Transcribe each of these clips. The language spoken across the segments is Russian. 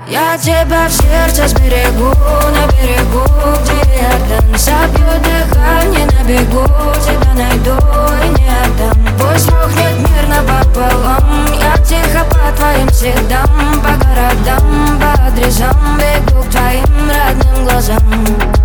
Я тебя в сердце сберегу, на берегу, где Иордан. Собью дыхание на бегу, тебя найду и не отдам. Пусть рухнет мир напополам, я тихо по твоим следам, по городам, по адресам бегу к твоим родным глазам.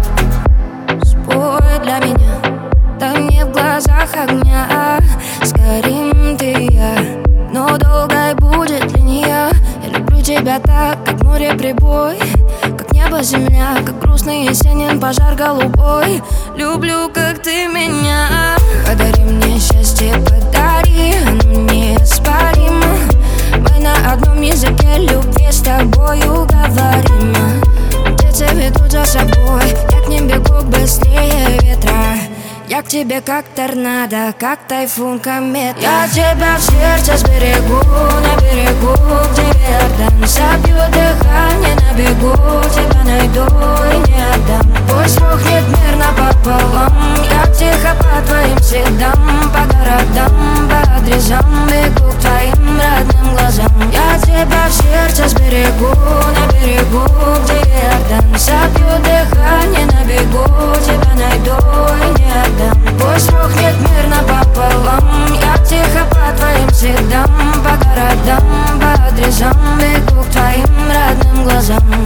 Спой для меня, дай мне в глазах огня. Сгорим ты и я, но долгой будет линия. Я люблю тебя так, как море прибой, как небо земля, как грустный есенин пожар голубой. Люблю, как ты меня. Подари мне счастье, подари, оно неоспоримо. Мы на одном языке любви с тобою говорим. Птицы ведут за собой, я к ним бегу быстрее ветра. Я к тебе как торнадо, как тайфун, комета. Я тебя в сердце сберегу, на берегу, где Иордан. Собью дыхание на бегу, тебя найду и не отдам. Пусть рухнет мир напополам, я тихо по твоим следам, по городам, по адресам бегу к твоим родным глазам. Я тебя в сердце сберегу, на берегу, где Иордан. Собью дыхание на бегу, тебя найду и не отдам. Пусть рухнет мир напополам, я тихо по твоим следам, по городам, по адресам бегу к твоим родным глазам.